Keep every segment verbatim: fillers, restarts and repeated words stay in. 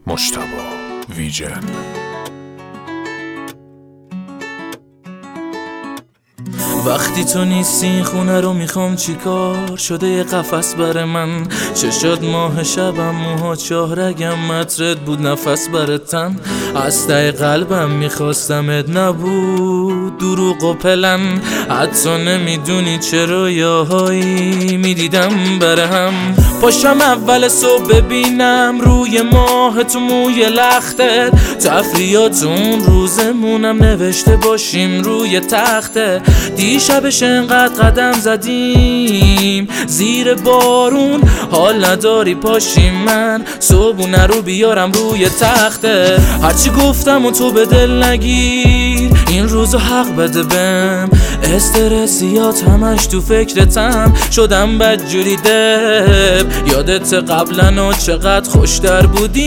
مجتبی ویژن. وقتی تو نیستی این خونه رو میخوام چیکار شده یه قفس بر من، چشات ماه شبم، موها چهرگم، مطرت بود نفس بر تن، از ته قلبم میخواستمت، نبود دروغ و پلن، حتی نمیدونی چه رویاهایی میدیدم بر هم. پاشم اول صبح ببینم روی ماه تو موی لختت، تفریاتون روزمونم نوشته باشیم روی تخته. دیشبش انقدر قدم زدیم زیر بارون، حال نداری پاشیم من صبحونه رو بیارم روی تخته. هرچی گفتم و تو به دل نگیر، این روزو حق بده بهم، استرسیات همش تو فکرتم، شدم بدجوری دب. یادت قبلا و چقدر خوشتر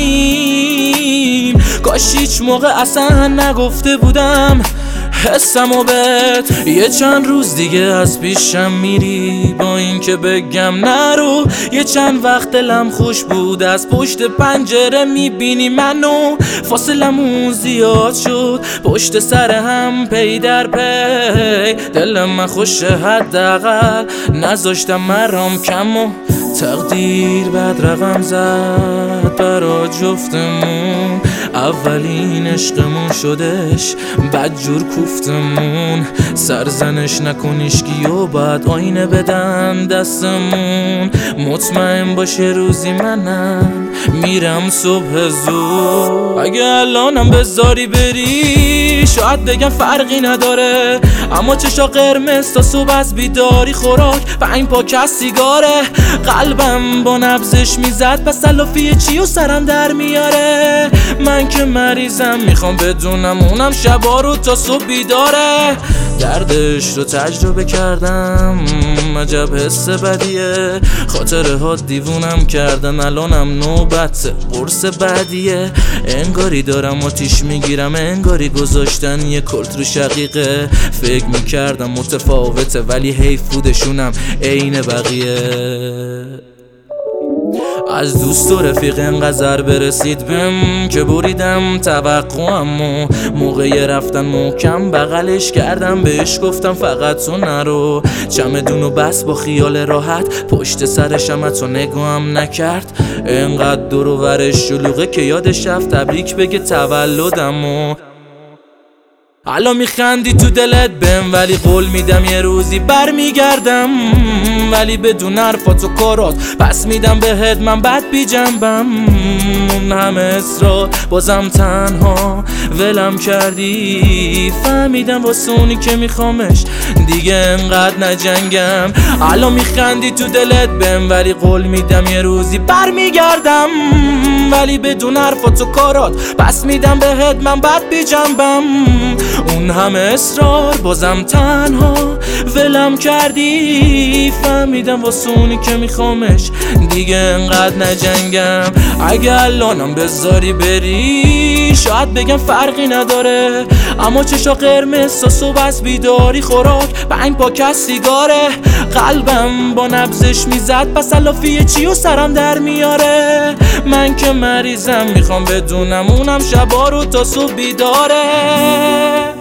بودیم، کاش هیچ موقع اصلا نگفته بودم حسم و بهت. یه چند روز دیگه از پیشم میری با این که بگم نرو، یه چند وقت دلم خوش بود از پشت پنجره میبینی منو، فاصلمون زیاد شد پشت سر هم پی در پی، دلم من خوشه حداقل نذاشتم مرام کم و تقدیر بد رقم زد برا جفتمون. اولین عشقمون شدش بدجور کوفتمون، سرزنش نکنیشگی و بعد آینه بدن دستمون. مطمئن باشه روزی منم میرم صبح زود، اگه الانم بذاری بری شاید بگم فرقی نداره، اما چشا قرمز تا صبح از بیداری خوراک پنج پاکت سیگاره. قلبم با نبضش میزد پس تلافی چی و سرم در میاره، من که مریضم میخوام بدونم اونم شبا رو تا صبح بیداره. دردش رو تجربه کردم عجب حس بدیه، خاطره ها دیوونم کردن الانم نوبت قرص بعدیه. انگاری دارم آتیش میگیرم، انگاری گذاشتن یه کلت رو شقیقه، فکر میکردم متفاوته ولی حیف بودشونم عین بقیه. از دوست و رفیق انقدر برسید بهم که بریدم توقعم و موقع رفتن محکم بغلش کردم، بهش گفتم فقط تو نرو، چمدونو بس با خیال راحت پشت سرشم تو نگاهم نکرد. انقدر دور و برش شلوغه که یادش رفت تبریک بگه تولدم و الان میخندی تو دلت بهم، ولی قول میدم یه روزی بر میگردم، ولی بدون حرفات و کارات پس میدم بهت من بد بی جنبم. اون همه اصرار بازم تنها ولم کردی، فهمیدم واسه اونی که میخوامش دیگه انقدر نجنگم. الان میخندی تو دلت بهم، ولی قول میدم یه روزی بر میگردم، ولی بدون حرفات و کارات پس میدم بهت من بد بی جنبم. اون همه اصرار بازم تنها ولم کردی، فهمیدم واسه اونی که میخوامش دیگه انقدر نجنگم. اگه الانم بذاری بری شاید بگم فرقی نداره، اما چشا قرمز تا صبح از بیداری خوراک پنج پاکت سیگاره. قلبم با نبضش میزد پس تلافی چی و سرم در میاره، من که مریضم میخوام بدونم اونم شبا رو تا صبح بیداره.